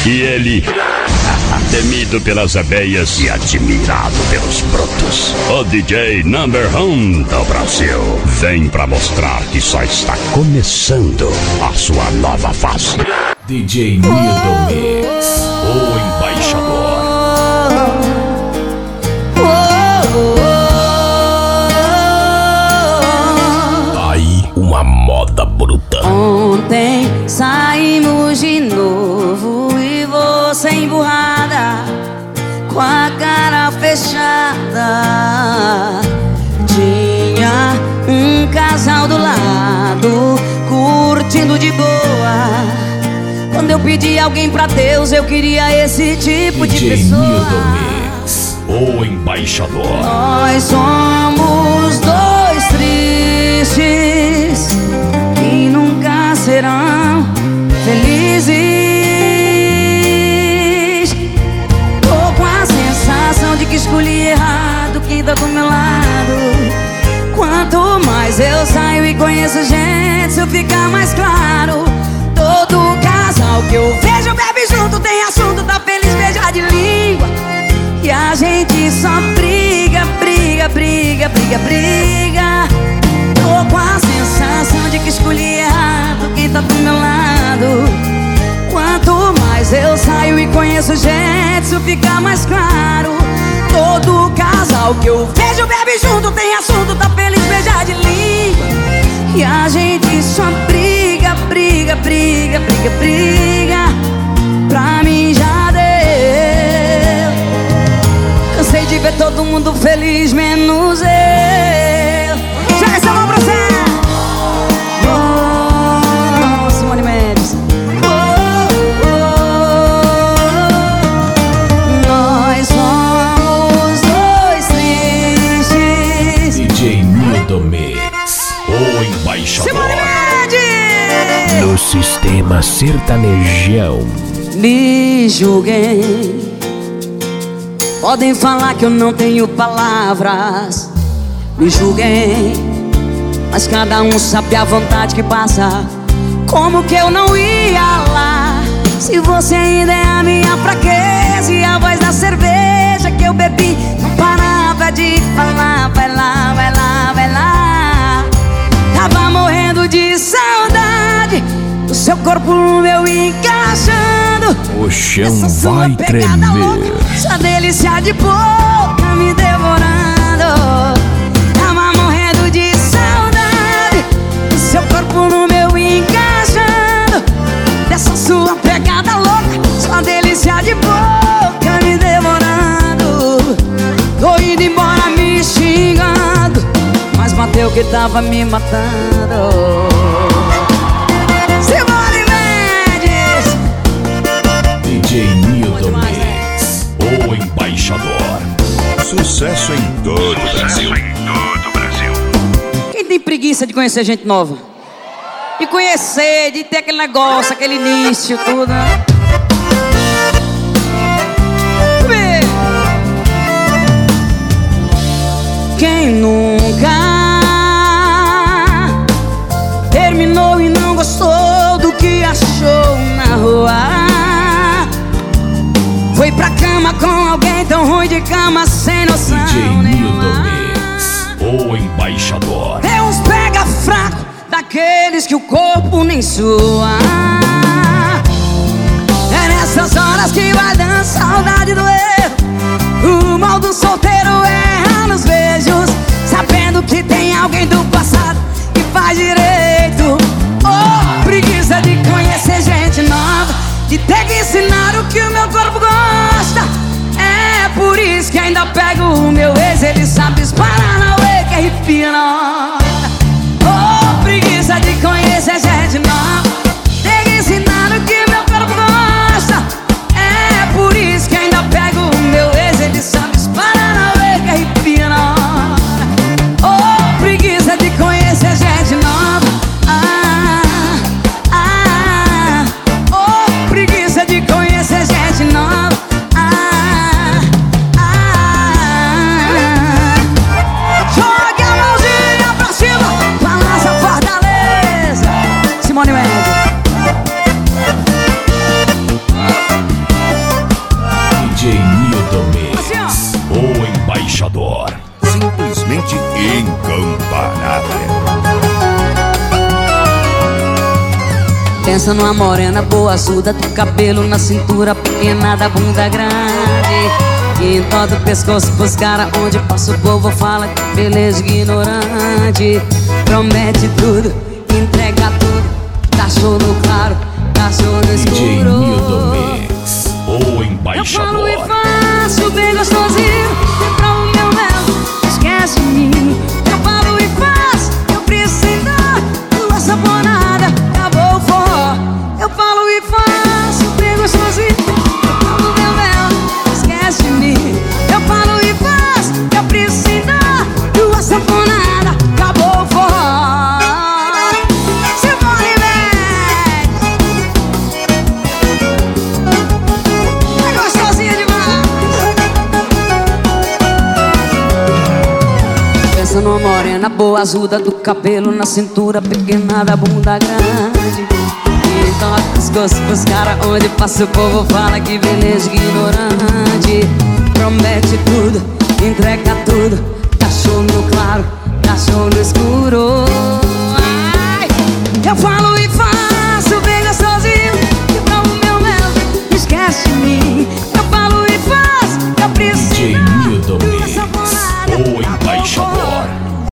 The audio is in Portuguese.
E ele, temido pelas abelhas e admirado pelos brotos, o DJ Number 1 do Brasil vem pra mostrar que só está começando a sua nova fase. DJ Nildo Mix, o embaixador. Aí uma moda bruta. Ontem saímos de novo e você emburrada, com a cara fechada. Tinha um casal do lado, curtindo de boa. Quando eu pedi alguém pra Deus, eu queria esse tipo de pessoa. Nildo Mix, o embaixador. Nós somos dois tristes que nunca serão felizes. Tô com a sensação de que escolhi errado quem tá do meu lado. Quanto mais eu saio e conheço gente, isso fica mais claro. Todo casal que eu vejo bebe junto, tem assunto, tá feliz, beija de língua. E a gente só briga, briga, briga, briga, briga. Tô com a sensação de que escolhi errado quem tá do meu lado. Quanto mais eu saio e conheço gente, isso fica mais claro. Todo casal que eu vejo bebe junto, tem assunto, tá feliz, beija de língua. E a gente só briga, briga, briga, briga, briga. Pra mim já deu. Cansei de ver todo mundo feliz, menos eu. Já essa mão pra você. Oh, Simone Mendes. Nós somos dois tristes. DJ Nildo Mix, o embaixador. Simone Mendes. No sistema sertanejão. Me julguem, podem falar que eu não tenho palavras. Me julguem, mas cada um sabe a vontade que passa. Como que eu não ia lá, se você ainda é a minha fraqueza e a voz da cerveja que eu bebi não parava de falar. Vai lá, vai lá, vai lá. Tava morrendo de saudade do seu corpo no meu, encaixando. O chão vai tremer. Sua delícia de boca me devorando. Tava morrendo de saudade do seu corpo no meu, encaixando. Dessa sua pegada louca, sua delícia de boca me devorando. Tô indo embora me xingando, mas bateu que tava me matando. Simone Mendes. DJ Nildo Mix, o embaixador. Sucesso em todo o Brasil. Quem tem preguiça de conhecer gente nova? De conhecer, de ter aquele negócio, aquele início, tudo, né? Vê. Quem nunca terminou e não gostou do que achou na rua? Foi pra cama com alguém tão ruim de cama, sem noção DJ Nildo nenhuma. Mix, o embaixador. É uns pega fraco, daqueles que o corpo nem sua. É nessas horas que vai dando saudade do erro. O mal do solteiro erra nos beijos, sabendo que tem alguém do passado que faz direito. Oh, preguiça de conhecer gente nova, de ter que ensinar o que o meu corpo gosta. É por isso que ainda pego o meu ex, ele sabe disparar na wake que arrepia na hora. Oh, preguiça de conhecer gente nova, ter que ensinar o que meu corpo gosta. É por isso que ainda pego o meu ex, ele sabe disparar na wake que arrepia na hora. Oh, preguiça de conhecer gente nova. Oh, preguiça de conhecer gente nova. Jogue a mãozinha pra cima, balança Fortaleza. embaixador. Simplesmente incomparável. Pensa numa morena boa, azulda do cabelo na cintura, pequena da bunda grande, e em todo o pescoço pros caras, onde passa o povo fala que beleza ignorante. Promete tudo, entrega tudo, dá show no claro, dá show no DJ escuro. Nildo Mix, o embaixador. Eu falo e faço bem gostosinho, pra o meu mel, esquece de mim. Eu falo e faço, eu preciso sem dar, tua saponada, acabou o forró. Eu falo e faço bem gostosinho, pra o meu mel, esquece de mim. Eu falo e faço, eu preciso sem dar, tua saponada, acabou o forró. Pensa numa morena boa, azulda do cabelo na cintura, pequena da bunda grande, e então a pescoço pros caras, onde passa o povo fala que beleza ignorante. Promete tudo, entrega tudo, dá show no claro, dá show no escuro. Ai, eu falo e falo.